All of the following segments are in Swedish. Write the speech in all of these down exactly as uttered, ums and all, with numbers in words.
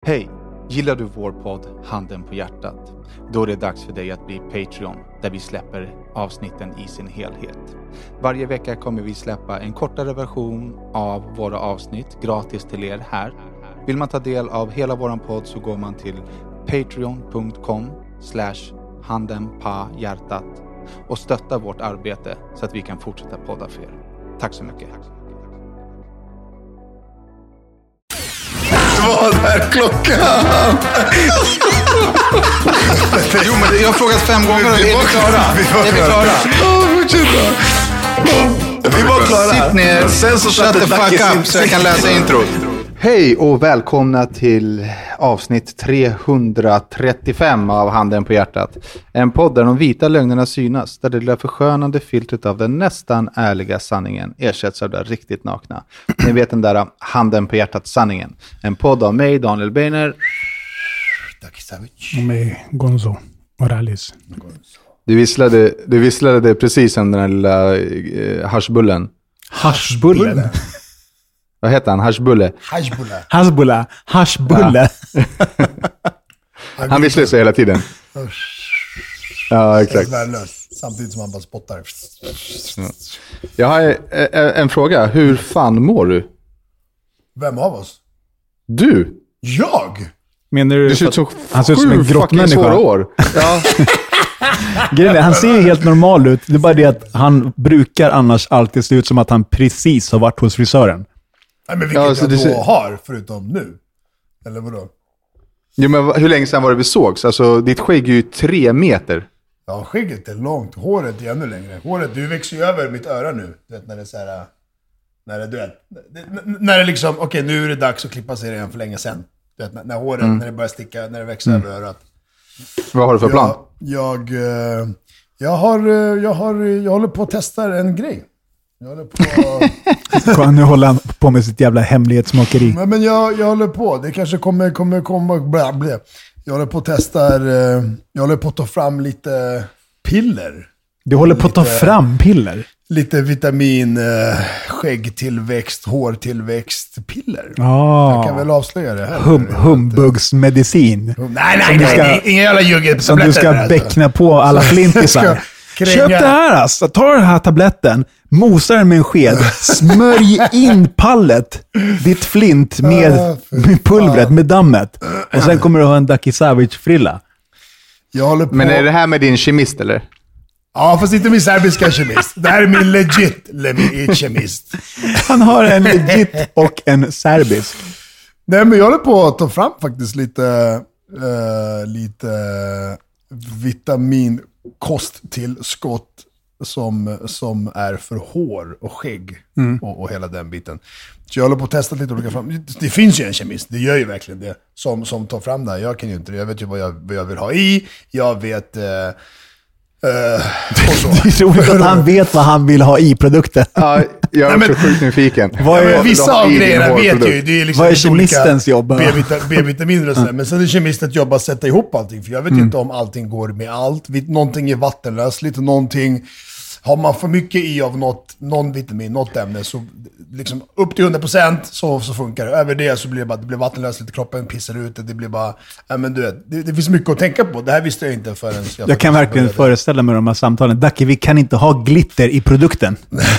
Hej! Gillar du vår podd Handen på hjärtat? Då är det dags för dig att bli Patreon, där vi släpper avsnitten i sin helhet. Varje vecka kommer vi släppa en kortare version av våra avsnitt gratis till er här. Vill man ta del av hela våran podd så går man till patreon.com slash handenpahjärtat och stöttar vårt arbete så att vi kan fortsätta podda för er. Tack så mycket. Vad är klockan? Jo, men jag har frågat fem gånger och är vi klara? Är vi klara? Vi var klara. Sitt ner, sen så shut the fuck up så jag kan läsa introt. Hej och välkomna till avsnitt trehundratrettiofem av Handen på hjärtat. En podd där de vita lögnerna synas, där det lilla förskönande filtret av den nästan ärliga sanningen ersätts av det riktigt nakna. Ni vet den där Handen på hjärtat-sanningen. En podd av mig, Daniel Beiner. Och mig, Gonzo Morales. Du visslade, du visslade det precis som den där lilla eh, haschbullen. Haschbullen? Vad heter han? Haschbulle? Hashbulla. Hasbulla. Haschbulle. Ja. Han visslar så hela tiden. Ja, exakt. Värdelöst. Samtidigt som han bara spottar. Ja. Jag har en fråga. Hur fan mår du? Vem av oss? Du? Jag? Menar du, Du ser ut som han ser ut som en sju fucking grottmänniska. svåra år. Ja. Grejen är, han ser ju helt normal ut. Det är bara det att han brukar annars alltid se ut som att han precis har varit hos frisören. Nej, men vilket Ja, så jag det då ser- har, förutom nu. Eller vadå? Jo, men vad- hur länge sedan var det vi sågs? Alltså, ditt skägg är ju tre meter. Ja, skägget är långt. Håret är ännu längre. Håret, du växer ju över mitt öra nu. Du vet, när det är så här... När det, du vet, det- när det liksom... Okej, okay, nu är det dags att klippa sig igen för länge sedan. Du vet, när, när håret, Mm. när det börjar sticka, när det växer över örat. Vad har du för plan? Jag, jag, eh, jag, har, eh, jag, har, jag håller på att testa en grej. Jag håller på... Nu håller han på med sitt jävla hemlighetsmakeri. men, men jag, jag håller på. Det kanske kommer kommer komma... Bla, bla. Jag håller på att testa... eh, Jag håller på att ta fram lite piller. Du håller på att ta Lite- fram piller. Lite vitamin, eh, skäggtillväxt, hårtillväxt, piller. Ah. Jag kan väl avslöja det här. Hum, humbugsmedicin. Nej, nej, Som du nej. ska- nej. Inga jävla ljugget. Som du ska bäckna på alla flintisar. Ska kränga- Köp det här alltså. Ta den här tabletten. Mosa den med en sked. Smörj in pallet. Ditt flint med, Ah, fy med pulvret, fan. med dammet. Och sen kommer du ha en Ducky Savage-frilla. Jag håller på... Men är det här med din kemist, eller? Ja, fast inte min serbiska kemist. Det här är min legit le- kemist. Han har en legit och en serbisk. Nej, men jag håller på att ta fram faktiskt lite, uh, lite vitaminkosttillskott som, som är för hår och skägg Mm. och, och hela den biten. Så jag håller på att testa lite olika fram. Det finns ju en kemist, det gör ju verkligen det, som, som tar fram det här. Jag kan ju inte det. Jag vet ju vad jag, vad jag vill ha i. Jag vet... Uh, uh, och så. Det är roligt att han vet vad han vill ha i produkten. Ja, jag är Nej, också men- sjukt nyfiken. Vad är- Ja, men Vad vissa vill du ha av i din grejerna vet hårprodukt? ju. Det är liksom Vad är lite olika kemistens jobb? B-vita- B-vitaminer och sådär. Men sen är kemistens jobb att sätta ihop allting. För jag vet Mm. inte om allting går med allt. Vi- Någonting är vattenlösligt och någonting... Har man för mycket i av något, någon vitamin, något ämne, så liksom upp till hundra procent så, så funkar det. Över det så blir det bara, det blir vattenlösligt, kroppen pissar ut det, det blir bara, ja men du vet, det, det finns mycket att tänka på. Det här visste jag inte förrän jag... Jag kan verkligen började. föreställa mig de här samtalen. Ducky, vi kan inte ha glitter i produkten.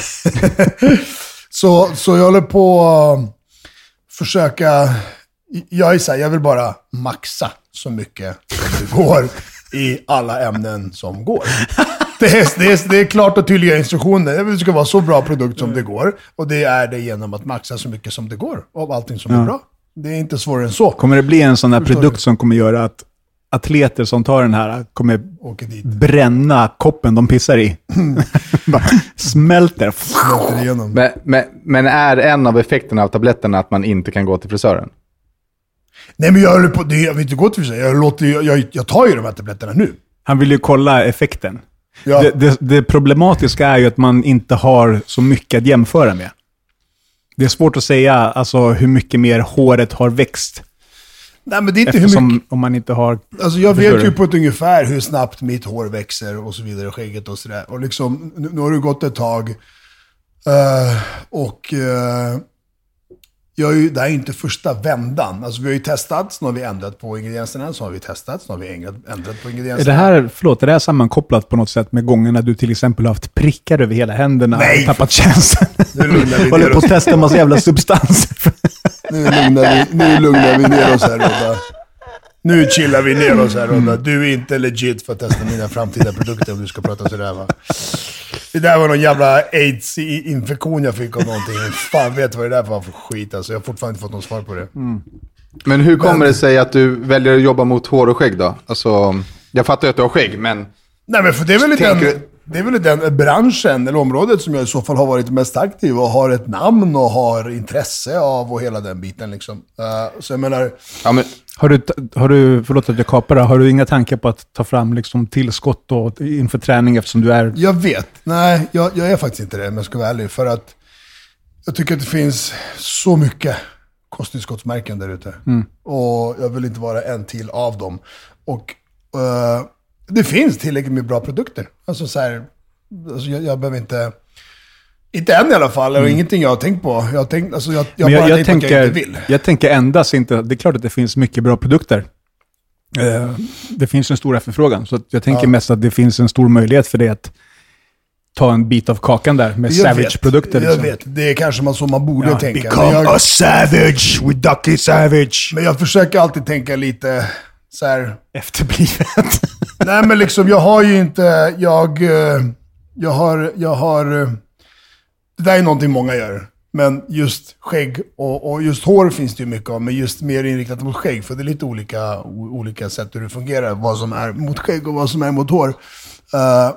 Så, så jag håller på att försöka... Jag är så här, jag vill bara maxa så mycket som det går i alla ämnen som går. Det är, det, är, det är klart och tydliga instruktioner. Det ska vara så bra produkt som det går. Och det är det genom att maxa så mycket som det går av allting som är bra. Det är inte svårare än så. Kommer det bli en sån här Förstår produkt du? som kommer göra att atleter som tar den här kommer Åker dit. bränna koppen de pissar i? Bara smälter. Smälter igenom. Men, men, men är en av effekterna av tabletterna att man inte kan gå till frisören? Nej, men jag håller på... Det, jag vill inte gå till för sig. Jag, låter, ju- jag, jag tar ju de här tabletterna nu. Han vill ju kolla effekten. Ja. Det, det, det problematiska är ju att man inte har så mycket att jämföra med. Det är svårt att säga alltså, hur mycket mer håret har växt. Nej, men det är inte hur Eftersom mycket... om man inte har... Alltså jag Förstår vet du? ju på ett ungefär hur snabbt mitt hår växer och så vidare, skägget och sådär. Och liksom, nu, nu har det gått ett tag. Uh, och uh, jag är ju, det här är ju inte första vändan. Alltså vi har ju testat, så har vi ändrat på ingredienserna, så har vi testat, så har vi ändrat, ändrat på ingredienserna. Är det här, förlåt, är det här sammankopplat på något sätt med gångerna du till exempel har haft prickar över hela händerna Nej, och tappat känslan? Nu lugnar vi Håller ner på oss. att testa en massa jävla substanser. Nu lugnar vi, nu lugnar vi ner oss här, Rodda. Nu chillar vi ner oss här, Rodda. Du är inte legit för att testa mina framtida produkter om du ska prata sådär, va? Det där var någon jävla AIDS-infektion jag fick av någonting. Fan vet vad det där var för skit. Alltså, jag har fortfarande inte fått någon svar på det. Mm. Men hur kommer men, det sig att du väljer att jobba mot hår och skägg då? Alltså, jag fattar ju att du har skägg, men... Nej, men för det är väl i den, det är väl i den branschen eller området som jag i så fall har varit mest aktiv och har ett namn och har intresse av och hela den biten liksom. Uh, så jag menar... Ja, men... Har du, har du, förlåt att jag kapar det, har du inga tankar på att ta fram liksom tillskott och inför träning eftersom du är... Jag vet, nej, jag, jag är faktiskt inte det, men jag ska vara ärlig. För att jag tycker att det finns så mycket kosttillskottsmärken där ute. Mm. Och jag vill inte vara en till av dem. Och uh, det finns tillräckligt med bra produkter. Alltså så här, alltså jag, jag behöver inte... Inte än i alla fall, mm. och ingenting jag har tänkt på. Jag har tänkt, alltså jag, jag, jag bara jag tänkt tänker, att jag inte vill. Jag tänker endast inte, det är klart att det finns mycket bra produkter. Uh, det finns en stor efterfrågan, så jag tänker ja. mest att det finns en stor möjlighet för det att ta en bit av kakan där med Savage-produkter. Jag liksom. vet, det är kanske man så man borde ja, tänka. Become jag, a savage with Ducky Savage. Men jag försöker alltid tänka lite så här... efterblivet. Nej, men liksom jag har ju inte, jag, jag har, jag har... Det där är någonting många gör. Men just skägg och, och just hår finns det ju mycket av. Men just mer inriktat mot skägg. För det är lite olika, olika sätt hur det fungerar. Vad som är mot skägg och vad som är mot hår. Uh,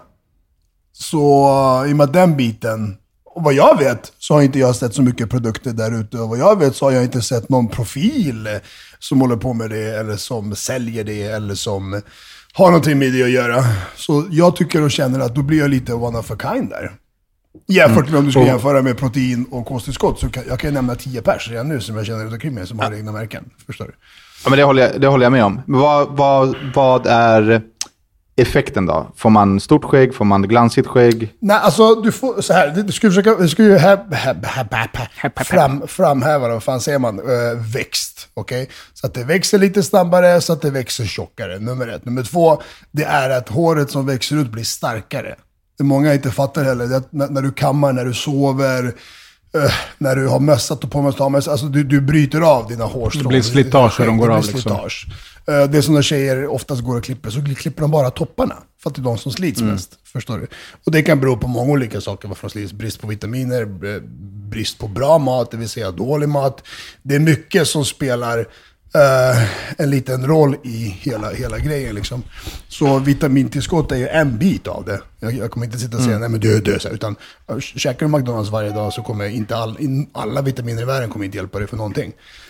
så i och med den biten. Och vad jag vet så har inte jag sett så mycket produkter där ute. Och vad jag vet så har jag inte sett någon profil som håller på med det. Eller som säljer det. Eller som har någonting med det att göra. Så jag tycker och känner att då blir jag lite one of a kind där. Jämfört med mm. om du ska och, jämföra med protein och kosttillskott så kan jag kan nämna tio pers redan nu som jag känner runt omkring mig som ja. har egna märken. Förstår du? Ja, men det håller jag, det håller jag med om. Men vad, vad, vad är effekten då? Får man stort skägg? Får man glansigt skägg? Nej, alltså du får så här. Du ska försöka, du ska ju här, här, här, här, fram, framhäva, vad fan säger man? Uh, växt, okej? Okay? Så att det växer lite snabbare, så att det växer tjockare. Nummer ett. Nummer två, det är att håret som växer ut blir starkare. Det många inte fattar heller, det är att när, när du kammar, när du sover, uh, när du har mössat och på med alltså du, du bryter av dina hårstrån. Det blir slitage och de går av liksom. Uh, det är som när tjejer oftast går och klipper, så klipper de bara topparna. För att det är de som slits mm. mest, förstår du? Och det kan bero på många olika saker, varför de slits. Brist på vitaminer, brist på bra mat, det vill säga dålig mat. Det är mycket som spelar... Uh, en liten roll i hela, hela grejen liksom. Så vitamintillskott är ju en bit av det. Jag, jag kommer inte sitta och säga, mm. nej men du är död, utan uh, käkar du McDonalds varje dag så kommer inte all, in, alla vitaminer i världen kommer inte hjälpa dig för någonting.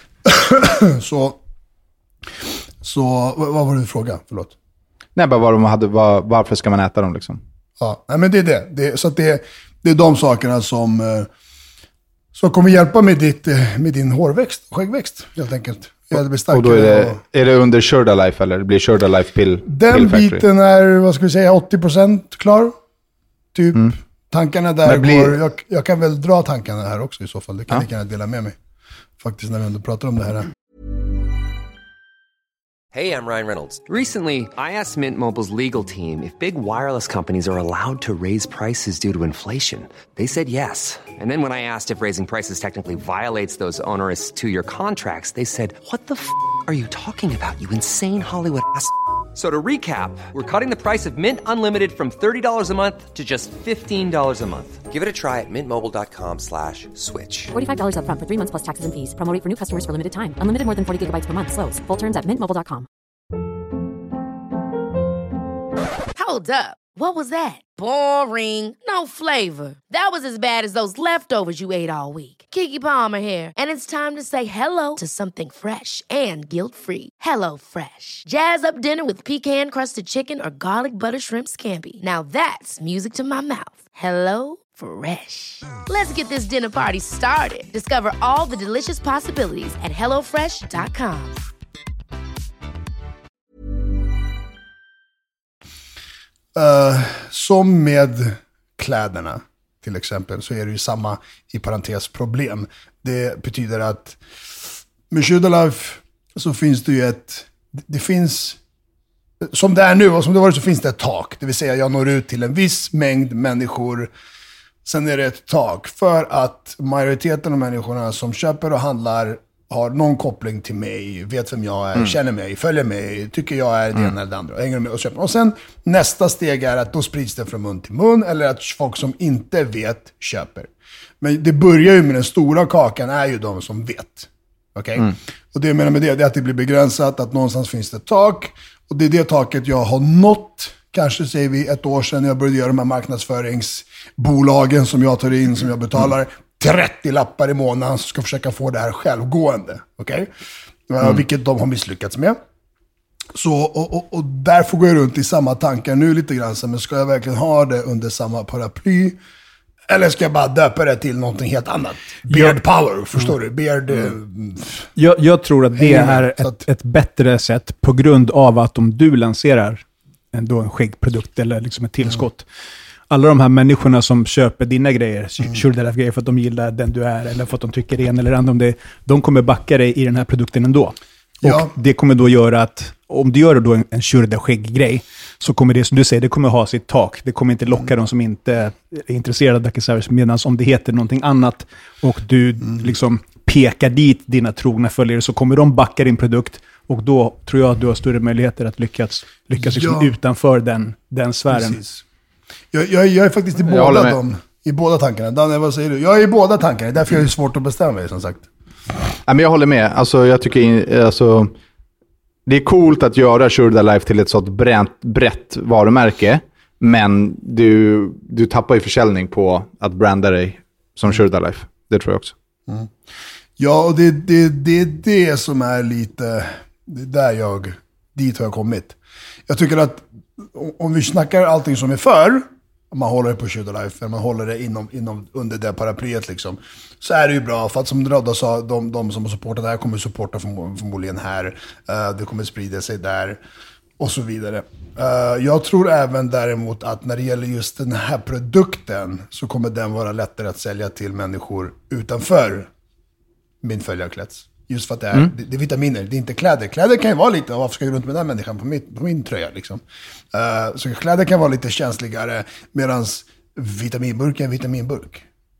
så, så vad, vad var det du frågade? Förlåt. Nej, bara vad de hade, var, varför ska man äta dem liksom? Ja, nej, men det är det. det så att det, det är de sakerna som, uh, som kommer hjälpa med, ditt, med din hårväxt, skäggväxt helt enkelt. Och då är det, är det under Shurda-Life eller blir Shurda-Life pill? Den pill biten är, vad ska vi säga, åttio procent klar. Typ. Mm. Tankarna där blir... går, jag, jag kan väl dra tankarna här också i så fall. Det kan jag ja. gärna dela med mig. Faktiskt när vi ändå pratar om det här. Hey, I'm Ryan Reynolds. Recently, I asked Mint Mobile's legal team if big wireless companies are allowed to raise prices due to inflation. They said yes. And then when I asked if raising prices technically violates those onerous two-year contracts, they said, what the f*** are you talking about, you insane Hollywood ass f- So to recap, we're cutting the price of Mint Unlimited from thirty dollars a month to just fifteen dollars a month. Give it a try at mintmobile.com slash switch. forty-five dollars up front for three months plus taxes and fees. Promo rate for new customers for limited time. Unlimited more than forty gigabytes per month. Slows full terms at mint mobile dot com. Hold up. What was that? Boring. No flavor. That was as bad as those leftovers you ate all week. Keke Palmer here, and it's time to say hello to something fresh and guilt-free. Hello Fresh. Jazz up dinner with pecan-crusted chicken or garlic butter shrimp scampi. Now that's music to my mouth. Hello Fresh. Let's get this dinner party started. Discover all the delicious possibilities at hello fresh dot com. Uh, som med kläderna. till exempel, så är det ju samma i parentes problem. Det betyder att med Sugarlife så finns det ju ett, det finns, som det är nu och som det var så finns det ett tak. Det vill säga jag når ut till en viss mängd människor. Sen är det ett tak för att majoriteten av människorna som köper och handlar har någon koppling till mig, vet vem jag är, mm. känner mig, följer mig, tycker jag är det ena mm. eller det andra, och hänger med och köper. Och sen nästa steg är att då sprids det från mun till mun, eller att folk som inte vet köper. Men det börjar ju med den stora kakan, är ju de som vet. Okej? Okay? Mm. Och det jag menar med det, det är att det blir begränsat, att någonstans finns det ett tak, och det är det taket jag har nått. Kanske säger vi ett år sedan när jag började göra de här marknadsföringsbolagen som jag tar in, som jag betalar mm. trettio lappar i månaden, som ska försöka få det här självgående. Okej? Okay? Mm. Vilket de har misslyckats med. Så, och, och, och därför går jag runt i samma tankar nu lite grann. Men ska jag verkligen ha det under samma paraply? Eller ska jag bara döpa det till någonting helt annat? Beard ja. Power, förstår mm. du? Beard... Mm. Jag, jag tror att det är ett, att... ett bättre sätt på grund av att om du lanserar ändå en skäggprodukt eller liksom ett tillskott. Mm. Alla de här människorna som köper dina grejer, mm. Sugarlife-grejer för att de gillar den du är eller för att de tycker en eller annan om det, de kommer backa dig i den här produkten ändå. Ja. Och det kommer då göra att, om du gör då en, en Sugarlife-skägg-grej, så kommer det, som du säger, det kommer ha sitt tak. Det kommer inte locka mm. de som inte är intresserade av Ducky Savage, medan om det heter någonting annat och du mm. liksom pekar dit dina trogna följare, så kommer de backa din produkt. Och då tror jag att du har större möjligheter att lyckas, lyckas liksom ja. utanför den, den sfären. Precis. Jag, jag, jag är faktiskt i båda dem, i båda tankarna. Danne, vad säger du? Jag är i båda tankarna, därför är det svårt att bestämma mig, som sagt. Ja, men jag håller med. Alltså, jag tycker in, alltså, det är coolt att göra Sugarlife till ett sådant brett, brett varumärke, men du, du tappar ju försäljning på att branda dig som Sugarlife. Det tror jag också. Mm. Ja, och det är det, det, det som är lite... Det är där jag... Dit har jag kommit. Jag tycker att om vi snackar allting som är för, om man håller det på Sugarlife, eller man håller det inom, inom, under det paraplyet liksom, så är det ju bra. För att som Rodda sa, de, de som har supportat det här kommer supporta förmodligen här. Uh, det kommer sprida sig där. Och så vidare. Uh, jag tror även däremot att när det gäller just den här produkten, så kommer den vara lättare att sälja till människor utanför min följarkrets. Just för att det är, mm. det, det är vitaminer, det är inte kläder. Kläder kan ju vara lite, varför ska jag gå runt med den människan på, mitt, på min tröja liksom. Uh, så kläder kan vara lite känsligare, medan vitaminburk är en vitaminburk.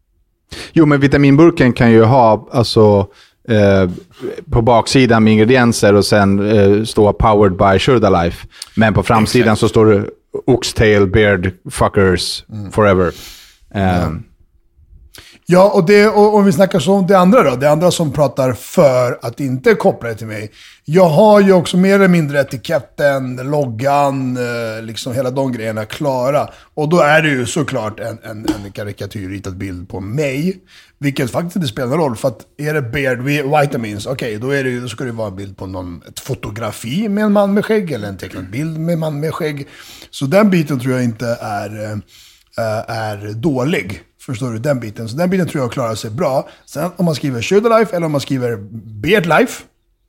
Jo, men vitaminburken kan ju ha, alltså, eh, på baksidan med ingredienser och sen eh, stå powered by Sugarlife. Men på framsidan Exakt. Så står det Oxtail, Beard, Fuckers, mm. Forever. Um, ja. Ja, och, det, och om vi snackar så om det andra då. Det andra som pratar för att inte koppla det till mig. Jag har ju också mer eller mindre etiketten, loggan, liksom hela de grejerna klara. Och då är det ju såklart en, en, en karikatyrritad bild på mig. Vilket faktiskt inte spelar roll. För att är det Beard Vitamins, okej, okay, då, är det, då ska det vara en bild på någon, ett fotografi med en man med skägg. Eller en tecknad bild med en man med skägg. Så den biten tror jag inte är, äh, är dålig. Förstår du, den biten. Så den biten tror jag klarar sig bra. Sen om man skriver Sugarlife eller om man skriver Beardlife,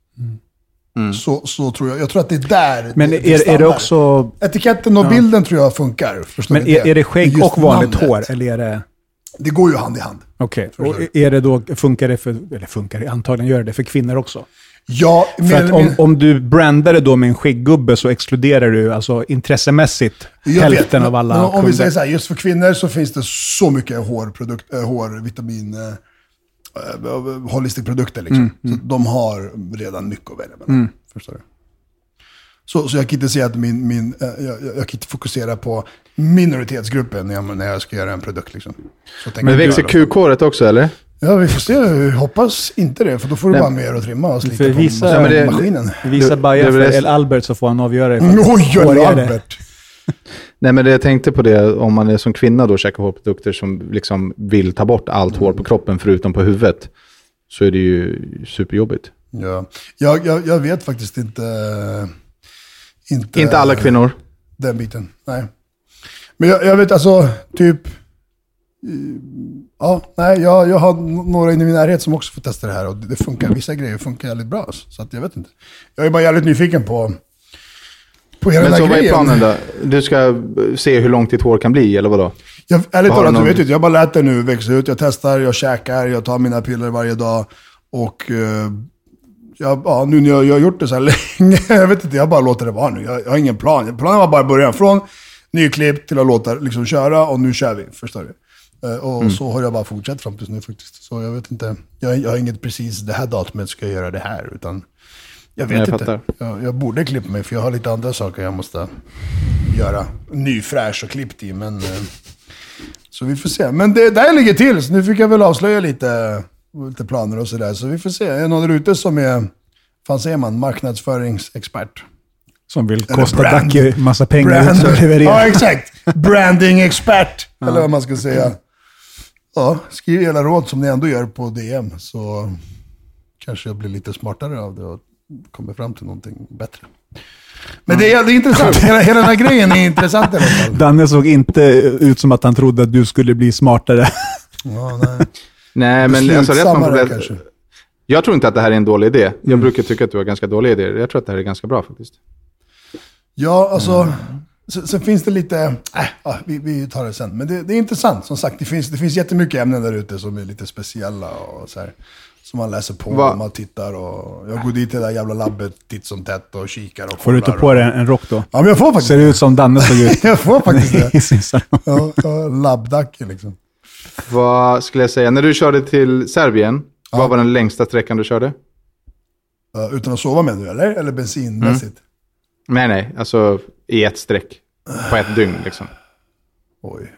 mm. så, så tror jag, jag tror att det är där. Men det, är, det är det också... Etiketten och ja. bilden tror jag funkar. Förstår Men är, är det skägg och vanligt namnet. Hår? Eller är det... Det går ju hand i hand. Okej, okay. Och är det då, funkar det för, eller funkar det, antagligen gör det för kvinnor också? Ja, för att om, om du brandar det då med en skägggubbe, så exkluderar du alltså intressemässigt jag hälften vet, av alla men, om kunder. Vi säger så här, just för kvinnor så finns det så mycket hårprodukt, äh, hår, vitamin, äh, holistic produkter liksom. Mm, mm. Så de har redan mycket att välja mellan. Mm. Förstår du? Så, så jag kan inte säga att min, min, äh, jag, jag kan inte fokusera på minoritetsgruppen när jag, när jag ska göra en produkt liksom. Så men växer kukhåret också eller? Ja, vi får se. Jag hoppas inte det, för då får du Nej. bara mer att trimma och slita på visa, ja, det, maskinen. Visa Baja för El Albert så får han avgöra det. Mm, oj, El Albert! Nej, men det jag tänkte på det, om man är som kvinna då käkar hårprodukter som liksom vill ta bort allt mm. hår på kroppen förutom på huvudet, så är det ju superjobbigt. Ja, jag, jag, jag vet faktiskt inte, inte... Inte alla kvinnor. Den biten, nej. Men jag, jag vet alltså, typ... Ja, nej, jag, jag har några i min närhet som också får testa det här och det funkar, vissa grejer funkar jävligt bra, så att jag vet inte. Jag är bara jävligt nyfiken på på hela Men den så här vad grejen. är planen då? Du ska se hur långt ditt hår kan bli, eller vadå? Jag, ärligt talat, någon... du vet inte, jag bara lät det nu växa ut. Jag testar, jag käkar, jag tar mina piller varje dag. Och uh, jag, ja, nu när jag, jag har gjort det så här länge, jag vet inte, jag bara låter det vara nu. Jag, jag har ingen plan. Planen var bara början från nyklipp till att låta liksom köra, och nu kör vi, förstår du. Uh, och mm. så har jag bara fortsatt fram tills nu faktiskt. Så jag vet inte, jag, jag har inget precis det här datumet ska jag göra det här, utan jag vet jag inte. Jag, jag borde klippa mig, för jag har lite andra saker jag måste göra. Ny fräsch och klippt i, men... Uh, så vi får se. Men det där ligger till, så nu fick jag väl avslöja lite, lite planer och sådär. Så vi får se. Är det någon där ute som är, fan säger man, marknadsföringsexpert? Som vill kosta Dacke massa pengar. Brand, ja, exakt. Branding-expert, ja. Eller vad man ska säga. Ja, skriv hela råd som ni ändå gör på D M, så kanske jag blir lite smartare av det och kommer fram till någonting bättre. Men det är, det är intressant. Hela, hela den här grejen är intressant i alla fall. Danne såg inte ut som att han trodde att du skulle bli smartare. Ja, nej. Nej, men alltså, rätt man kanske. Jag tror inte att det här är en dålig idé. Jag mm. brukar tycka att du har ganska dåliga idéer. Jag tror att det här är ganska bra faktiskt. Ja, alltså... Mm. Sen, sen finns det lite... Äh, ja, vi, vi tar det sen. Men det, det är intressant. Som sagt, det finns, det finns jättemycket ämnen där ute som är lite speciella och så här. Som man läser på Va? och man tittar. Och jag går dit till det där jävla labbet titt som tätt och kikar. Och får du ta på dig en, en rock då? Ja, men jag får faktiskt. Ser det ut som Danne såg ut? Jag får faktiskt det. Ja, ja, labbdacke liksom. Vad skulle jag säga? När du körde till Serbien, ja. Vad var den längsta sträckan du körde? Uh, utan att sova med nu, eller? Eller bensinmässigt? Mm. Nej, nej. Alltså i ett streck. På ett dygn liksom. Oj.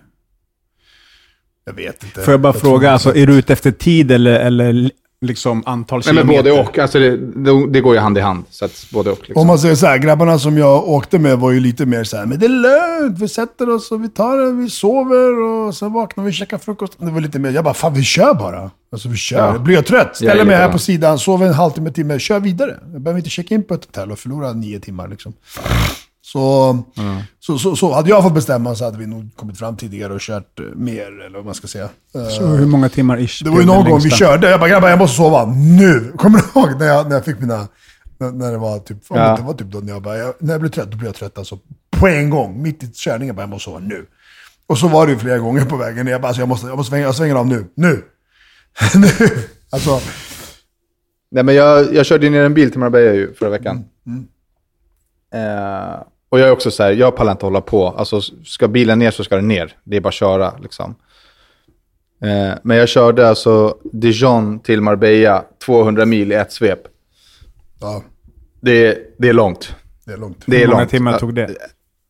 Jag vet inte. Får jag bara jag fråga, alltså, är du ute efter tid eller, eller liksom antal kilometer? Nej, men både och. Alltså det, det, det går ju hand i hand. Så att både och. Liksom. Om man säger så här, grabbarna som jag åkte med var ju lite mer så här, men det är lugnt, vi sätter oss och vi tar det, vi sover och sen vaknar vi, käkar frukost. Det var lite mer, jag bara, fan vi kör bara. Alltså vi kör. Ja. Blir jag trött, ställer mig här bra. På sidan, sover en halvtimme, timme, kör vidare. Jag behöver inte checka in på ett hotell och förlora nio timmar liksom. Så, mm. så, så, så hade jag fått bestämma så hade vi nog kommit fram tidigare och kört mer, eller vad man ska säga. Så hur många timmar ish? Det var ju någon gång vi körde, jag bara, grabbar, jag måste sova nu. Kommer du ihåg när jag, när jag fick mina, när, när det var typ, ja. det var typ då när jag bara, jag, när jag blev trött, då blev jag trött alltså på en gång, mitt i körningen, bara, jag måste sova nu. Och så var det ju flera gånger på vägen, jag bara, alltså, jag måste, jag måste svänga, jag svänger av nu, nu. nu. Alltså. Nej, men jag, jag körde ner en bil till Marbella ju förra veckan. Mm. Mm. Eh, och jag är också så här, jag pallar inte hålla på. Alltså ska bilen ner så ska den ner. Det är bara att köra liksom. Eh, men jag körde alltså Dijon till Marbella tvåhundra mil i ett svep. Ja. Det, det är långt. Det är långt. Det är Hur många långt. timmar tog det?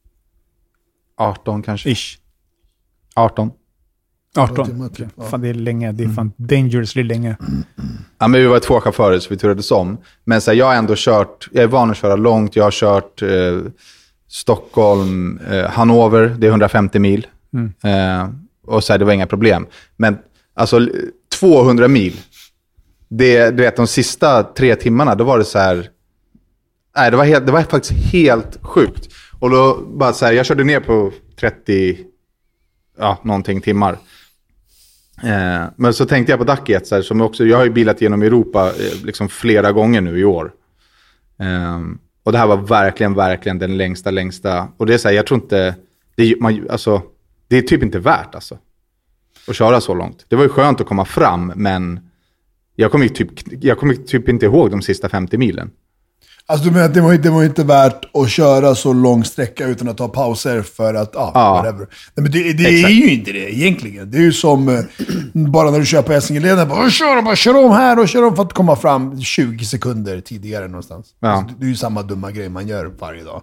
arton kanske. Ish. arton. arton. Okay. Ja. Fan, det är länge. Det är fan mm. dangerously länge. Mm. Ja, men vi var två chaufförer så vi turades om. Men så här, jag har ändå kört, jag är van att köra långt. Jag har kört eh, Stockholm, eh, Hannover, det är hundrafemtio mil. Mm. Eh, och så här, det var inga problem. Men alltså tvåhundra mil, det, du vet, de sista tre timmarna, då var det så här, nej, det var, helt, det var faktiskt helt sjukt. Och då bara så här, jag körde ner på trettio, ja, någonting timmar. Eh, men så tänkte jag på Dacke, så här, som också, jag har ju bilat genom Europa eh, liksom flera gånger nu i år. Eh, och det här var verkligen, verkligen den längsta, längsta. Och det är så här, jag tror inte, det, man, alltså, det är typ inte värt alltså, att köra så långt. Det var ju skönt att komma fram, men jag kommer typ, jag kommer typ inte ihåg de sista femtio milen. Alltså du menar att det var, det var inte värt att köra så lång sträcka utan att ta pauser för att, ah, ja, whatever. Nej, men det, det är ju inte det egentligen. Det är ju som eh, bara när du kör på Essingeleden, bara kör, bara kör om här och kör om för att komma fram tjugo sekunder tidigare någonstans. Ja. Alltså, det är ju samma dumma grej man gör varje dag.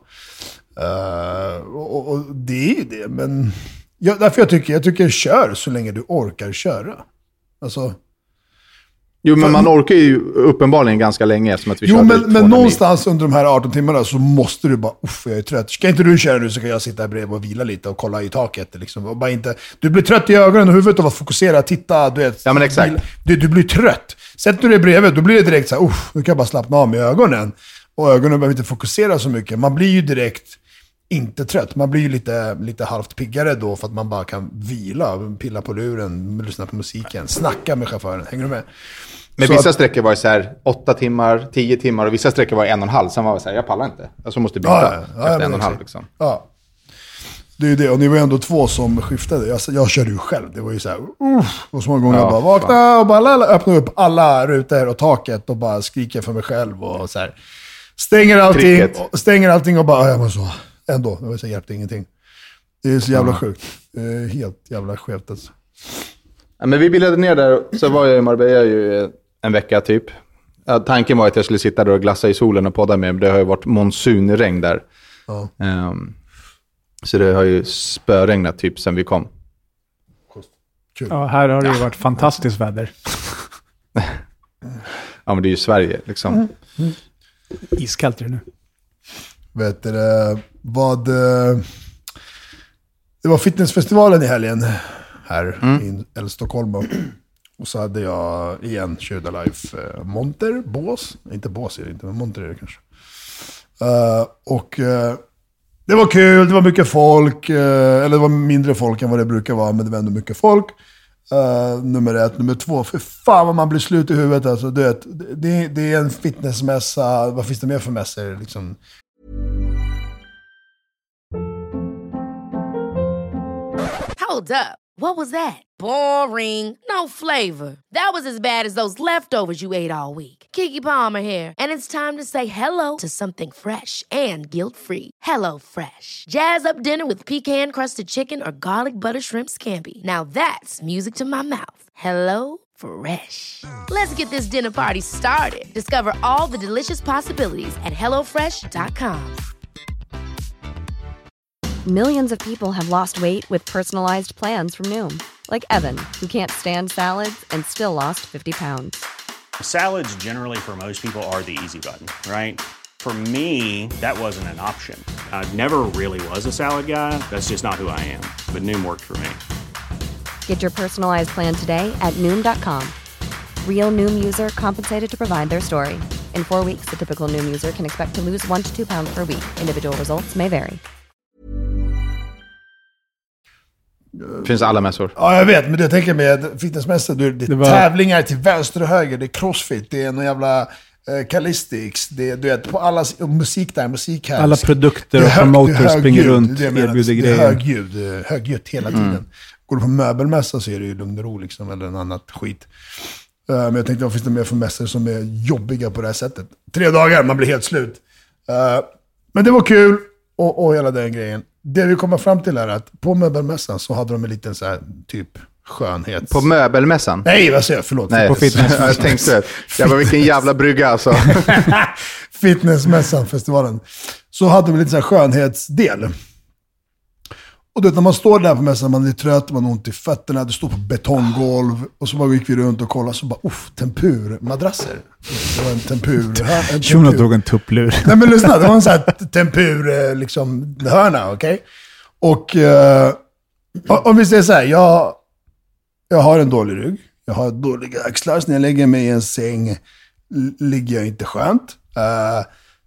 Uh, och, och det är ju det, men jag, därför jag tycker, jag tycker kör så länge du orkar köra. Alltså... Jo, men man orkar ju uppenbarligen ganska länge som att vi jo, men, men någonstans mil. Under de här arton timmarna så måste du bara, uff, jag är trött. Ska inte du köra nu så kan jag sitta här bredvid och vila lite och kolla i taket. Liksom. Och bara inte, du blir trött i ögonen och huvudet av att fokusera, titta, du vet. Ja, men exakt. Du, du blir trött. Sätter du dig bredvid, då blir det direkt så här, uff, nu kan jag bara slappna av med ögonen. Och ögonen behöver inte fokusera så mycket. Man blir ju direkt inte trött. Man blir ju lite, lite halvt piggare då för att man bara kan vila, pilla på luren, lyssna på musiken, snacka med chauffören. Hänger du med? Men så vissa att, sträckor var så här åtta timmar, tio timmar och vissa sträckor var en och en halv. Sen var det så här, jag pallar inte. Alltså måste byta ja, ja, ja, efter en och en halv liksom. Ja. Det är ju det, och ni var ändå två som skiftade. Jag, jag körde ju själv, det var ju så här, uff, och så många gånger ja, jag bara vakna fan. och bara lala, öppna upp alla rutor och taket och bara skrika för mig själv och så här. Stänger allting, och, stänger allting och bara, jag var så, ändå, det var så hjälpte ingenting. Det är så jävla mm. sjukt. Det är helt jävla skevt alltså. Ja, men vi bildade ner där, så var jag i Marbella ju en vecka typ. Ja, tanken var att jag skulle sitta där och glassa i solen och podda med, men det har ju varit monsunregn där. Ja. Um, så det har ju spöregnat typ sen vi kom. Kul. Ja, här har det ju varit fantastiskt väder. Ja, men det är ju Sverige liksom. Mm. Mm. Iskallt är det nu. Vet du, vad... Det var fitnessfestivalen i helgen här mm. i Stockholm. Och så hade jag igen Tjuda Life eh, monter, bås. Inte bås är det inte, men monter är det kanske. Uh, och uh, det var kul, det var mycket folk. Uh, eller det var mindre folk än vad det brukar vara, men det var ändå mycket folk. Uh, nummer ett. Nummer två, för fan vad man blir slut i huvudet. Alltså, du vet, det, det är en fitnessmässa. Vad finns det mer för mässor? Liksom? Hold up. What was that? Boring. No flavor. That was as bad as those leftovers you ate all week. Keke Palmer here, and it's time to say hello to something fresh and guilt-free. Hello Fresh. Jazz up dinner with pecan-crusted chicken or garlic butter shrimp scampi. Now that's music to my mouth. Hello Fresh. Let's get this dinner party started. Discover all the delicious possibilities at hello fresh dot com. Millions of people have lost weight with personalized plans from Noom. Like Evan, who can't stand salads and still lost fifty pounds. Salads generally for most people are the easy button, right? For me, that wasn't an option. I never really was a salad guy. That's just not who I am. But Noom worked for me. Get your personalized plan today at Noom dot com. Real Noom user compensated to provide their story. In four weeks, the typical Noom user can expect to lose one to two pounds per week. Individual results may vary. Det finns alla mässor. Ja, jag vet, men det tänker jag med fitnessmässor. Det är det var... tävlingar till vänster och höger. Det är crossfit, det är någon jävla eh, calisthenics. Det är, du vet, på alla musik där, musik här. Alla produkter och promoters springer runt, erbjuder grejer. Det är högljud, högljutt hela tiden. Mm. Går du på möbelmässa så är det ju lugn och ro liksom, eller en annat skit. Uh, men jag tänkte, vad finns det mer för mässor som är jobbiga på det här sättet? Tre dagar, man blir helt slut. Uh, men det var kul, och, och hela den grejen. Det vi kommer fram till är att på möbelmässan så hade de en liten så här typ skönhets... På möbelmässan? Nej, vad säger jag? Förlåt. Nej, på fitness. Jag tänkte, jag var vilken jävla brygga alltså. Fitnessmässan, festivalen. Så hade de lite så här skönhetsdel. Och då när man står där på mässan, man är trött, man har ont i fötterna, det står på betonggolv. Och så bara gick vi runt och kollade, så bara, uff, tempurmadrasser. Det var en tempur... En Shuno drog en tupplur. Nej men lyssna, det var en sån här tempur, liksom, hörna, okej? Okay? Och uh, om vi säger så här, jag, jag har en dålig rygg. Jag har dåliga axlar, så när jag lägger mig i en säng ligger jag inte skönt. Uh,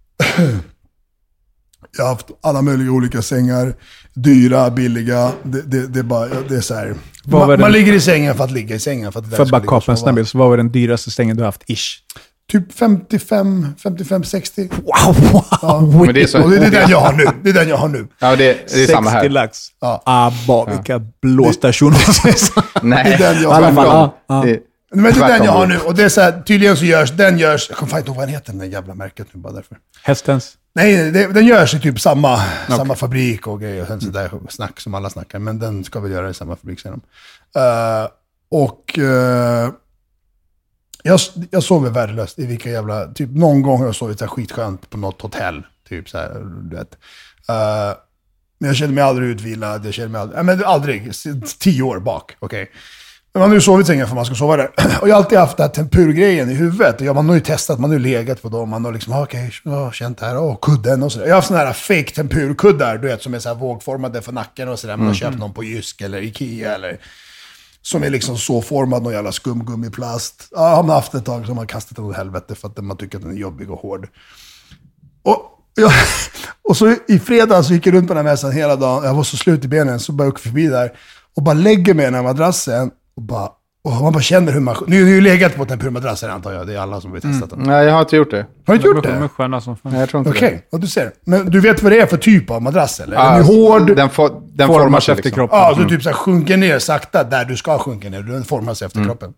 jag har haft alla möjliga olika sängar. Dyra, billiga. Det, det, det, är, bara, det är så här. Man, den, man ligger i sängen för att ligga i sängen. För att, för att bara kapa en snabbis, så vad var den dyraste sängen du har haft, ish? Typ femtiofem, femtiofem, sextio. Wow, wow. Ja. Men det, är så, och det är den jag har nu. Det är den jag har nu. Ja, det, det är samma här. sextio lax. Ja. Abba, vilka blåstationer. Nej. Det är den jag har nu. Ja, ja. Det, men det är den jag har nu. Och det är så här, tydligen så görs, den görs, jag kommer fan inte ihåg vad den heter, den där jävla märket nu bara därför. Hästens? Nej, det, den görs i typ samma, okay. samma fabrik och grejer. Och sen så där snack som alla snackar. Men den ska väl göra i samma fabrik sedan. Uh, och uh, jag, jag sover värdelöst i vilka jävla... Typ någon gång har jag sovit så här skitskönt på något hotell. Typ så här, du vet. Uh, men jag känner mig aldrig utvilad. Jag känner mig aldrig... Nej, men aldrig. Tio år bak, okej. Okay. Men man har ju sovit sängen för man ska sova där. Och jag har alltid haft den här tempurgrejen i huvudet. Och man har ju testat, man har ju legat på dem. Man har liksom, okej, okay, känt här, åh, kudden och sådär. Jag har haft sådana här fake tempurkuddar, du vet, som är så här vågformade för nacken och sådär. Man har mm. köpt någon på Jysk eller Ikea eller... Som är liksom så formad, någon jävla skumgummiplast. Ja, har man haft ett tag så har man kastat den åt helvete för att man tycker att den är jobbig och hård. Och, ja, och så i fredags så gick jag runt på den här mässan hela dagen. Jag var så slut i benen så bara jag åker förbi där. Och bara lägger mig i den här madrassen. Och bara, Och man bara känner hur man... Nu har ju legat på tempurmadrasser antar jag. Det är alla som har testat dem. Mm. Nej, jag har inte gjort det. Har du inte gjort det? De är sköna som fan. Nej, jag tror inte Okej, det. och du ser. Men du vet vad det är för typ av madrass, eller? Ja, den är hård. Den, for, den formar Formas sig efter liksom. kroppen. Ja, du typ så här sjunker ner sakta där du ska sjunka ner. Den formar sig efter mm. kroppen.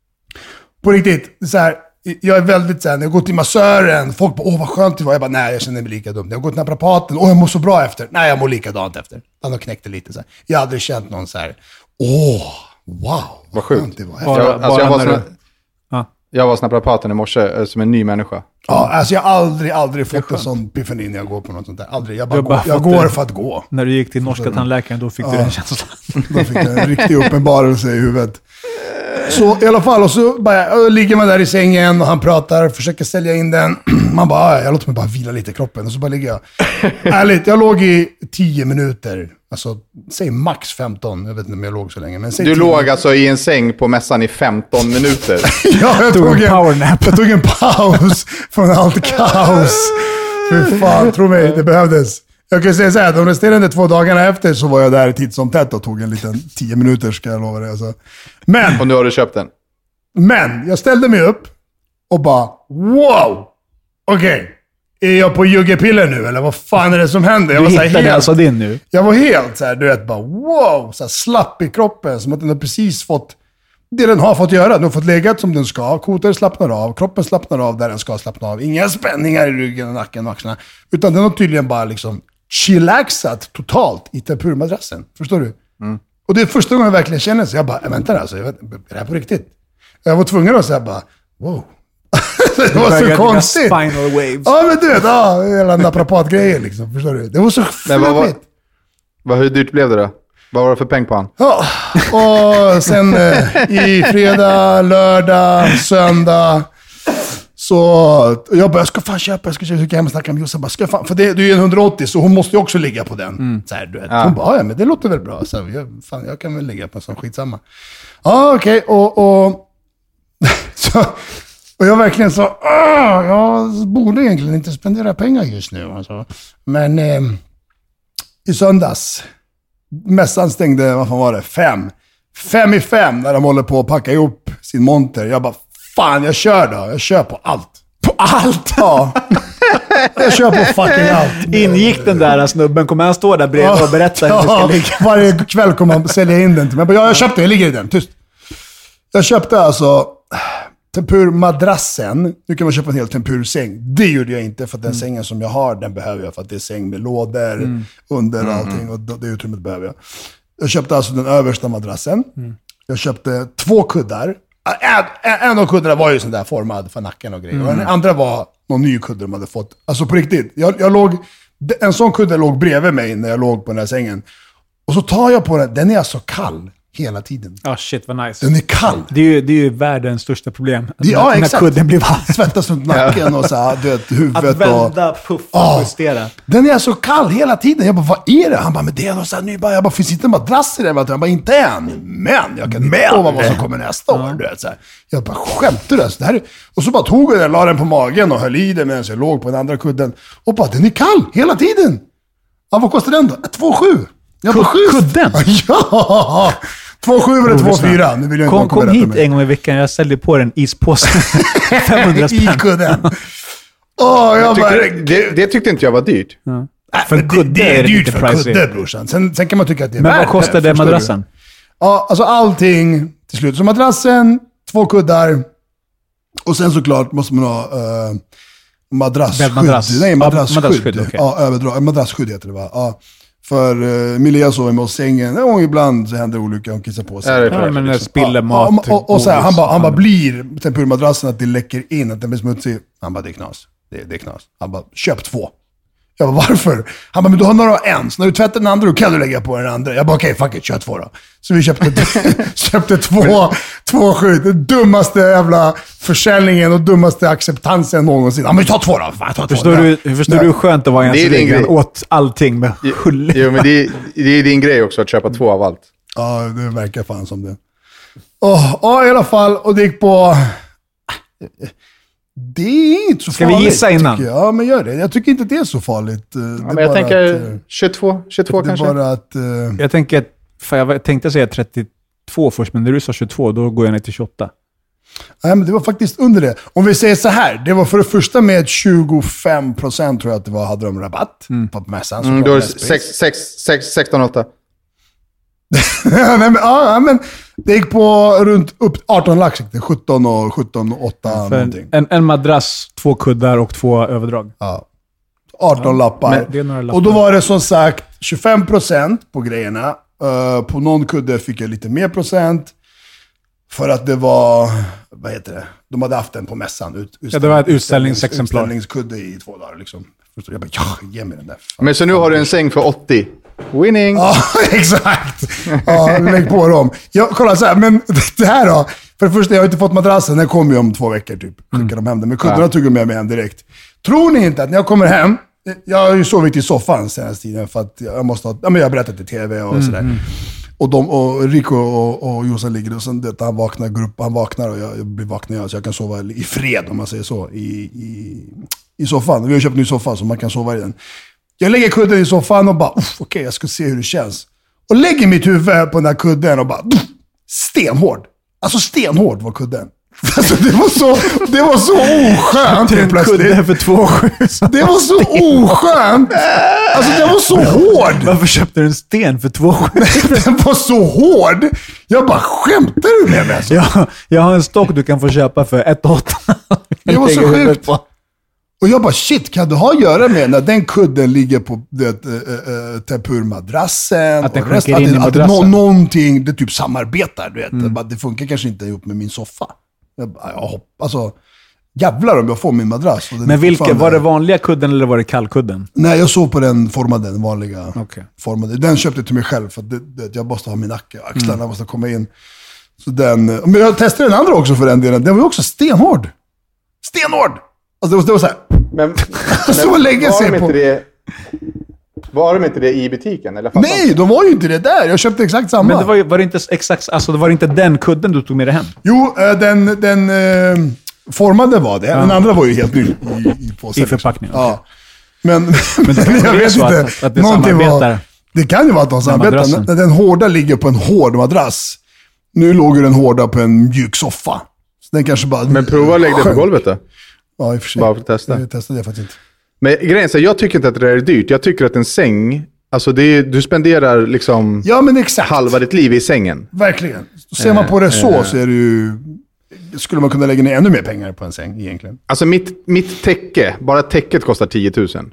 På riktigt, så här, jag är väldigt så här, när jag går till massören, folk bara, åh vad skönt det var. Jag bara, nej jag känner mig lika dum. Jag går till naprapaten, åh jag mår så bra efter. Nej, jag mår likadant efter. Han har knäckt det lite så här. Jag har aldrig känt någon så här, åh, wow. Vad sjukt. skönt det var. Jag, alltså, jag, var såna, ja. jag var hos naprapaten i morse som en ny människa. Ja, alltså jag har aldrig, aldrig fått en sån epiphany när jag går på något sånt där. Aldrig. Jag, bara bara går, jag går för att gå. När du gick till norska tandläkaren, då fick ja. du den känslan. Då fick jag en riktig uppenbarelse i huvudet. Så i alla fall, och så bara, ligger man där i sängen och han pratar, försöker sälja in den. Man bara, jag låter mig bara vila lite i kroppen. Och så bara ligger jag. Ärligt, jag låg i tio minuter. Alltså, säg max femton. Jag vet inte om jag låg så länge. Men säg du tio låg minuter. alltså i en säng på mässan i femton minuter. Ja, jag tog, tog en powernap. Jag tog en paus från allt kaos. Fy fan, tro mig, det behövdes. Jag kan säga så här, de resterande två dagarna efter så var jag där titt som tätt och tog en liten tio minuter, ska jag lova dig. Alltså. Men, och nu har du köpt den. Men, jag ställde mig upp och bara, wow! Okej, okay. Är jag på juggepiller nu eller vad fan är det som händer? Jag du var så här hittade helt, alltså din nu? Jag var helt så här, du vet, bara wow! Så här slapp i kroppen, som att den har precis fått det den har fått göra. Den har fått legat som den ska, kotor slappnar av, kroppen slappnar av där den ska slappna av. Inga spänningar i ryggen, nacken och axlarna. Utan den har tydligen bara liksom chillaxat totalt i tempurmadrassen. Förstår du? Mm. Och det är första gången jag verkligen känner så. Jag bara, vänta alltså, jag vet, är det här på riktigt? Jag var tvungen att säga bara, wow. Det var så konstigt. Spinal waves. Ja, men du vet, ja, hela naprapatgrejer liksom, förstår du? Det var så flummigt. Vad, hur dyrt blev det då? Vad var det för peng på han? Ja, och sen eh, i fredag, lördag, söndag så jag bara, jag ska fan köpa, jag ska köpa, jag ska hem och snacka med Jossan. Ska fan, för det, det är ju en hundraåttio så hon måste ju också ligga på den. Mm. Så här, du vet. Ja. Hon bara, ja men det låter väl bra. Så här, jag, fan, jag kan väl ligga på en sån skitsamma. Ja, okej, okay, och, och, så, och jag verkligen så, jag borde egentligen inte spendera pengar just nu. Alltså. Men eh, i söndags, mässan stängde, vad fan var det? Fem. Fem i fem när de håller på att packa ihop sin monter. Jag bara, fan jag kör då. Jag kör på allt. På allt? Ja. Jag kör på fucking allt. Ingick den där snubben, kommer han stå där bredvid och berätta hur ja, det ska ligga? Varje kväll kommer han sälja in den till mig. Jag bara, ja, jag köpte, jag ligger i den, tyst. Jag köpte alltså tempurmadrassen. Nu kan man köpa en hel tempursäng. Det gjorde jag inte för att den mm. sängen som jag har, den behöver jag för att det är säng med lådor mm. under mm. allting och det utrymmet behöver jag. Jag köpte alltså den översta madrassen. Mm. Jag köpte två kuddar. En, en av kuddarna var ju sån där formad för nacken och grejer. Mm. Och den andra var någon ny kudde de hade fått. Alltså på riktigt. Jag, jag låg, en sån kudde låg bredvid mig när jag låg på den här sängen. Och så tar jag på den. Den är alltså kall hela tiden. Ja, oh, shit vad nice. Den är kall. Det är ju, det är ju världens största problem. Det, ja, när, exakt. När kudden blir varm. Svettas runt nacken och så här, du vet, huvudet. Att vända, puffa och oh, justera. Den är så kall hela tiden. Jag bara, vad är det? Han bara, men det är något så här, nu bara, jag bara, finns inte en madrass i den? Jag bara, inte än. Men jag kan lova vad som kommer nästa år. Du vet, så här. Jag bara, skämtar du? Det här är... Och så bara tog jag den, la den på magen och höll i den medan jag låg på den andra kudden. Och bara, den är kall hela tiden. Ja, vad kostar den då? två sju. Jag bara, sju. Kudden? Ja! två sju eller två fyra. Nu vill jag kom inte kom hit en gång i veckan. Jag ställde på den ispåsen. femhundra spänn. I kudden. Oh, jag tyckte, bara... det, det tyckte inte jag var dyrt. Ja. Äh, för det, det är dyrt för pricey. Kudde, brorsan. Sen, sen kan man tycka att det är Men värt vad kostade det, madrassen? Ja, alltså allting till slut. Så madrassen, två kuddar. Och sen såklart måste man ha uh, madrassskydd. Madrass. Nej, madrassskydd. Ja, madrassskydd, okay. Ja, överdra. Madrassskydd heter det, va? Ja. För uh, Milja sover med oss sängen. Och ibland så händer olycka och kissar på sig. Ja, ja, men det spiller mat. Ja, och, och, och så här, han bara han ba, blir tempurmadrassen att det läcker in, att den blir smutsig. Han bara, det är knas. Det, det är knas. Han bara, köp två. Jag bara, varför? Han bara, men du har några en. Så när du tvättar den andra, då kan du lägga på den andra. Jag bara, okej, okay, fuck it, kör två då. Så vi köpte, köpte två, två skydd. Den dummaste jävla försäljningen och dummaste acceptansen någonsin. Ja, men ta två då. Fan, ta två. Förstår du, förstår du hur skönt det var i ens regel åt allting med hull? Jo, men det, det är din grej också att köpa två av allt. Ja, det verkar fan som det. Oh, ja, i alla fall. Och det gick på... Det är inte så Ska farligt. Ska vi gissa innan? Ja, men gör det. Jag tycker inte det är så farligt. Ja, men jag tänker att, tjugotvå, tjugotvå det kanske. Bara att, uh... Jag tänker, för jag tänkte säga trettiotvå tjugotvå först, men när du sa tjugotvå, då går jag ner till tjugoåtta. Nej, men det var faktiskt under det. Om vi säger så här, det var för det första med tjugofem procent tror jag att det var, hade de rabatt mm. på mässan. Mm, då är det sexton åtta. Nej, men, ja, men det gick på runt upp arton lax, sjutton och sjutton åtta någonting. En, en madrass, två kuddar och två överdrag. Ja. arton ja, lappar. lappar. Och då var det som sagt tjugofem procent på grejerna. Uh, på någon kudde fick jag lite mer procent. För att det var, vad heter det? De hade haft den på mässan. Ut, ja, det var ett utställningsexemplar. Utställningskudde i två dagar liksom. Jag bara, ja, ge mig den där. Fan. Men så nu har du en säng för åttio. Winning! Ja, exakt. Ja, lägg på dem. Jag, kolla så här, men det här då. För det första, jag har inte fått madrassen. Den kommer ju om två veckor typ. Skickar mm. de hem den. Men kuddarna ja. tog jag med mig hem direkt. Tror ni inte att när jag kommer hem, jag har ju sovit i soffan senaste tiden för att jag måste ha, ja men jag har berättat i tv och mm. sådär. Mm. Och, de, och Rico och, och Jossan ligger och sen det, han vaknar, grupp, han vaknar och jag, jag blir vaknad så jag kan sova i fred om man säger så, i, i, i soffan. Vi har köpt en ny soffa så man kan sova i den. Jag lägger kudden i soffan och bara, okej okay, jag ska se hur det känns. Och lägger mitt huvud på den där kudden och bara, stenhård. Alltså stenhård var kudden. Alltså det var så, det var så oskönt helt plötsligt. Kudde för två sju. Det var så oskönt. Alltså det var så hård. Varför köpte du en sten för två sju? Den var så hård. Jag bara, skämtar du med mig? Alltså? Ja, jag har en stock du kan få köpa för ett åtta. Det var så sjukt. Och jag bara, shit, kan du ha att göra med när den kudden ligger på det, äh, äh, tempurmadrassen? Att den och rest, in att i det, madrassen? Att det, någonting, det typ samarbetar, du vet. Mm. Bara, det funkar kanske inte ihop med min soffa. Jag, jag hopp, alltså, jävlar om jag får min madrass. Men vilka, var det vanliga kudden eller var det kallkudden? Nej, jag såg på den formade, den vanliga okay. formade. Den köpte jag till mig själv för att det, det, jag måste ha min nacke. Axlarna mm. måste komma in. Så den, men jag testade den andra också för den delen. Den var ju också stenhård. Stenhård! Alltså det var, det var så här. Men, så men lägga sig de på. Det, var de inte det i butiken? Eller nej, de var ju inte det där. Jag köpte exakt samma. Men det var, ju, var det inte exakt, alltså det var inte den kudden du tog med dig hem? Jo, den, den eh, formade var det. Ja. Den andra var ju helt ny i, i påsen. I förpackningen. Ja. Men, men det men jag vet inte. Att, att det samarbetar. Var, det kan ju vara att de samarbetar. När den hårda ligger på en hård madrass. Nu låg ju den hårda på en mjuk soffa. Så den kanske bara... Men prova att lägga det på golvet då. Ja, i och för sig. Bara för att testa. Jag testade det faktiskt inte. Men grejen är så, jag tycker inte att det är dyrt. Jag tycker att en säng, alltså det är, du spenderar liksom ja, men exakt. halva ditt liv i sängen. Verkligen. Ser man på det så äh, så är det ju, skulle man kunna lägga ner ännu mer pengar på en säng egentligen. Alltså mitt, mitt täcke, bara täcket kostar tio tusen.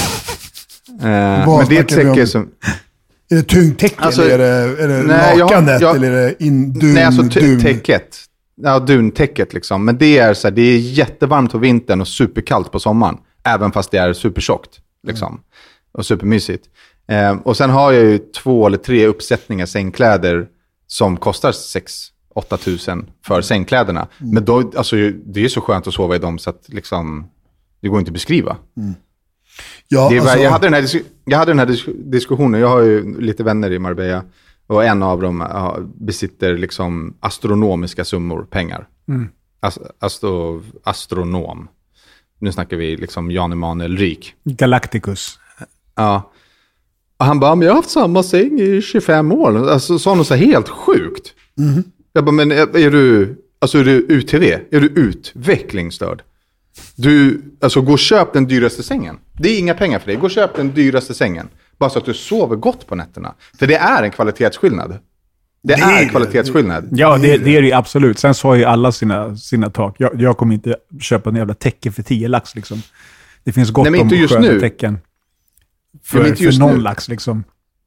uh, men det är ett täcke som... Är det tyngdtäcke alltså, eller är det, är det nej, lakanet jag, jag, eller är det in, dun, nej, alltså dun? täcket. Ja, duntäcket liksom. Men det är så här, det är jättevarmt på vintern och superkallt på sommaren. Även fast det är supertjockt liksom. Mm. Och supermysigt. Eh, och sen har jag ju två eller tre uppsättningar sängkläder som kostar sex åtta tusen för sängkläderna. Mm. Men då, alltså, det är så skönt att sova i dem så att liksom, det går inte att beskriva. Mm. Ja, det är, alltså... jag, hade den här, jag hade den här disk- diskussionen. Jag har ju lite vänner i Marbella. Och en av dem ja, besitter liksom astronomiska summor pengar. Mm. Ast- astro- astronom. Nu snackar vi liksom Jan Emanuel Rik. Galacticus. Ja. Och han bara, men jag har haft samma säng i tjugofem år. Alltså sa något så helt sjukt. Mm. Jag bara, men är du, alltså är du U T V? Är du utvecklingsstörd? Du, alltså gå och köp den dyraste sängen. Det är inga pengar för dig. Gå och köp den dyraste sängen. Bara så att du sover gott på nätterna. För det är en kvalitetsskillnad. Det, det är en kvalitetsskillnad. Ja, det, det är det absolut. Sen så har ju alla sina, sina tak. Jag, jag kommer inte köpa en jävla täcke för tio lax liksom. Det finns gott. Nej, om sköna täcken. För, ja, för någon nu. Lax liksom.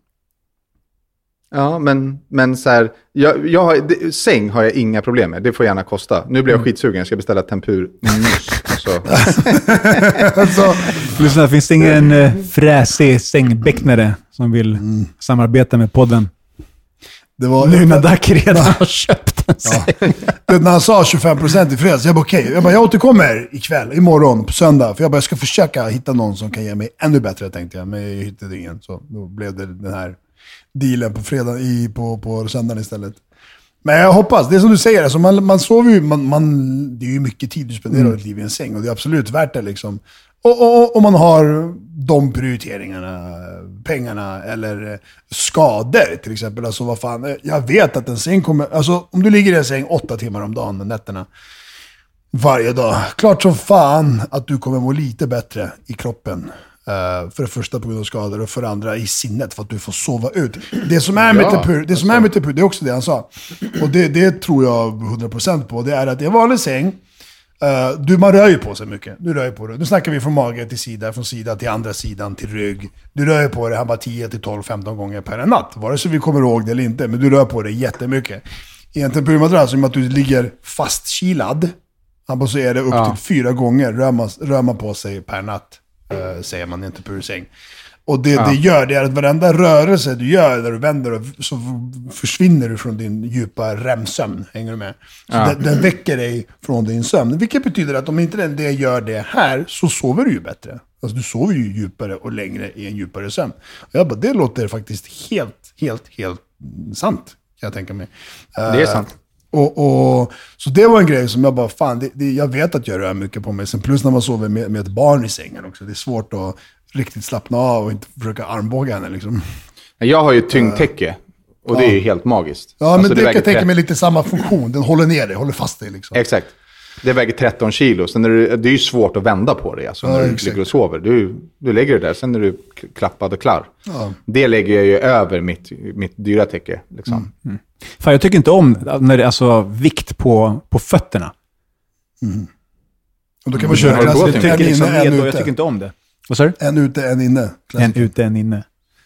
Ja, men, men så här, jag, jag har, det, säng har jag inga problem med. Det får gärna kosta. Nu blir jag mm. skitsugen. Jag ska beställa tempur. Mm. Så. alltså. Lyssna, finns det ingen eh, fräsig sängbäcknare som vill mm. samarbeta med podden? Det var, nu när Dack redan har köpt en ja. Det, när han sa tjugofem procent i fredags, jag bara okej. Okay. Jag bara, jag återkommer ikväll, imorgon, på söndag. För jag bara, jag ska försöka hitta någon som kan ge mig ännu bättre, tänkte jag. Men jag hittade ingen. Så då blev det den här dealen på fredag, i, på, på söndagen istället. Men jag hoppas, det är som du säger, alltså man, man sover ju, man, man, det är ju mycket tid du spenderar mm. ett liv i en säng och det är absolut värt det liksom. Och, och, och man har de prioriteringarna, pengarna eller skador till exempel. Alltså vad fan, jag vet att en säng kommer, alltså om du ligger i en säng åtta timmar om dagen, nätterna, varje dag. Klart som fan att du kommer må lite bättre i kroppen. Uh, för det första på grund av skador och för det andra i sinnet för att du får sova ut. Det som är med ja, Tepur, det som är med Tepur, det är också det han sa. Och det, det tror jag hundra procent på. Det är att i en vanlig säng, uh, du, man rör ju på sig mycket. Du rör ju på det. Nu snackar vi från mage till sida, från sida till andra sidan till rygg. Du rör ju på det, han bara tio till tolv femton gånger per natt. Vare sig vi kommer ihåg det eller inte, men du rör på det jättemycket. I en Tepur-madrass, som att du ligger fastkilad, han bara så är det upp ja. till fyra gånger rör man, rör man på sig per natt. Uh, säger man inte på säng. Och det ja. det gör det är att varenda rörelse du gör där du vänder och så försvinner du från din djupa remsömn. Hänger du med? Så ja. den, den väcker dig från din sömn. Vilket betyder att om inte den det gör det här så sover du ju bättre. Alltså du sover ju djupare och längre i en djupare sömn. Och jag bara, det låter faktiskt helt, helt, helt sant. Kan jag tänka mig. Uh, det är sant. Och, och, så det var en grej som jag bara, fan, det, det, jag vet att jag rör mycket på mig. Sen plus när man sover med, med ett barn i sängen också. Det är svårt att riktigt slappna av och inte försöka armbåga henne liksom. Jag har ju tyngdtäcke och det är ju helt magiskt. Ja, alltså, men det, det kan jag tänka mig lite samma funktion. Den håller ner dig, håller fast dig liksom. Exakt. Det väger tretton kilo. Sen är det, det är ju svårt att vända på det alltså, när ja, du exakt. ligger och sover. Du, du lägger det där, sen är du klappad och klar. Ja. Det lägger jag ju över mitt, mitt dyra täcke. Liksom. Mm. Mm. Fan, jag tycker inte om när det är alltså vikt på, på fötterna. Mm. Och då kan man köra klass. Jag tycker, liksom, en en jag tycker inte om det. Vad sa du? En ute, en inne. Klassiker. En ute, en inne.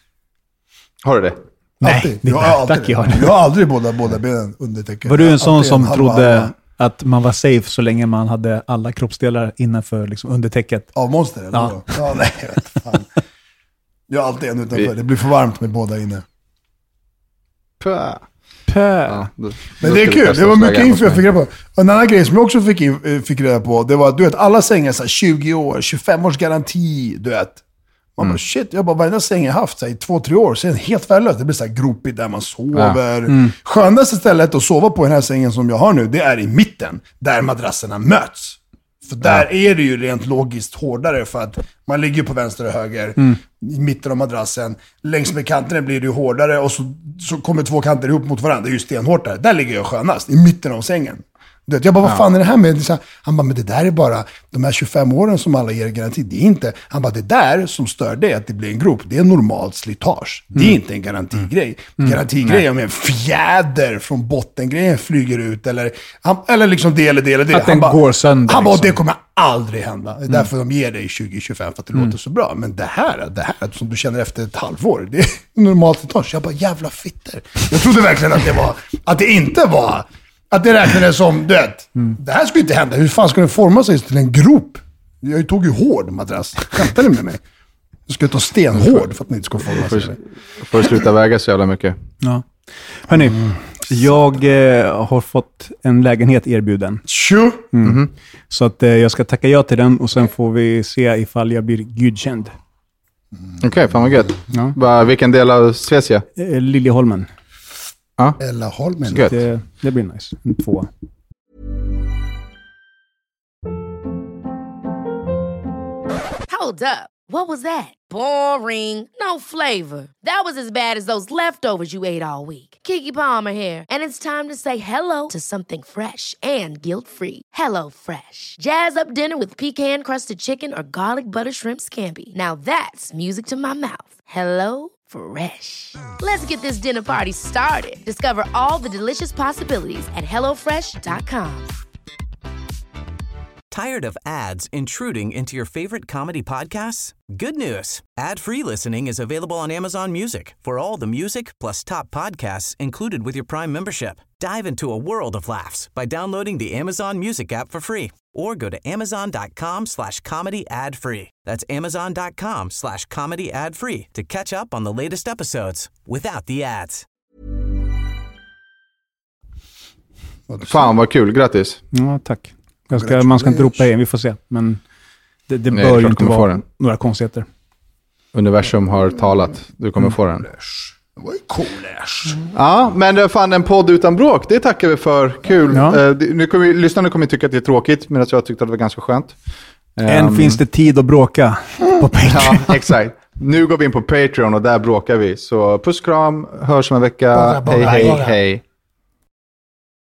Har du det? Nej, det jag, har aldrig, tack, jag, har jag har aldrig båda, båda benen under täcket. Var du en sån som trodde halva. att man var safe så länge man hade alla kroppsdelar innanför liksom, under täcket? Av monster? Eller ja. ja, nej, jag vet fan. Jag har alltid en utanför. Det blir för varmt med båda inne. Pö. Pö. Ja, då, men det är kul. Det var mycket info jag fick reda på. Och en annan grej som jag också fick, fick reda på, det var att du vet, alla sängar så här, tjugo år, tjugofem års garanti, du vet. Man mm. bara, shit, jag bara, varenda säng jag haft så här, i två, tre år, så är den helt värdelös. Det blir så här gropigt där man sover. Ja. Mm. Skönaste stället att sova på den här sängen som jag har nu, det är i mitten, där madrasserna möts. För där ja. är det ju rent logiskt hårdare för att man ligger på vänster och höger mm. i mitten av madrassen. Längs med kanterna blir det ju hårdare och så, så kommer två kanter ihop mot varandra. Det är ju stenhårt där. Där ligger jag skönast, i mitten av sängen. Jag bara, vad fan är det här med? Han bara, men det där är bara de här tjugofem åren som alla ger garanti. Det är inte, han bara, det där som stör det att det blir en grop, det är normalt slitage. Det är mm. inte en garantigrej. Mm. Garantigrej är om en fjäder från bottengrejen flyger ut eller, eller liksom det eller det eller det. Att den bara, går sönder. Han bara, liksom. det kommer aldrig hända. Det är därför mm. de ger dig tjugo tjugofem för att det mm. låter så bra. Men det här, det här som du känner efter ett halvår, det är normalt slitage. Jag bara, jävla fitter. Jag trodde verkligen att det var, att det inte var... Att det räknades som, du vet, mm. det här skulle inte hända. Hur fan ska det forma sig till en grop? Jag tog ju hård madrass. Skämtar ni med mig? Jag ska ta stenhård för att ni inte ska forma sig. Får sluta väga så jävla mycket. Ja. Hörrni, mm. jag eh, har fått en lägenhet erbjuden. Sure. Mm. Mm-hmm. Så att eh, jag ska tacka ja till den och sen får vi se ifall jag blir gudkänd. Mm. Okej, okay, fan vad gött. Ja. Bara, vilken del av Svecia? Eh, Liljeholmen. Ja. Eller Holmen. Det, det blir nice. En två. Hold up. What was that? Boring. No flavor. That was as bad as those leftovers you ate all week. Keke Palmer here, and it's time to say hello to something fresh and guilt-free. Hello Fresh. Jazz up dinner with pecan-crusted chicken or garlic butter shrimp scampi. Now that's music to my mouth. Hello Fresh. Let's get this dinner party started. Discover all the delicious possibilities at hello fresh dot com. Tired of ads intruding into your favorite comedy podcasts? Good news. Ad-free listening is available on Amazon Music for all the music plus top podcasts included with your Prime membership. Dive into a world of laughs by downloading the Amazon Music app for free or go to amazon.com slash comedy ad free. That's amazon.com slash comedy ad free to catch up on the latest episodes without the ads. Fan vad kul, grattis. Ja, tack. Jag ska, man ska inte ropa igen, vi får se. Men det, det Nej, bör ju inte vara några konstigheter. Universum har talat, du kommer mm. få den. Det var ju coolers. Ja, men det fan en podd utan bråk. Det tackar vi för. Kul. Ja. Uh, nu kommer vi, lyssnarna kommer tycka att det är tråkigt, men jag tyckte att det var ganska skönt. Än um, finns det tid att bråka på Patreon. Ja, exakt. Nu går vi in på Patreon och där bråkar vi. Så puss, kram, hörs om en vecka. Bara, bara, hej, hej, bara. hej.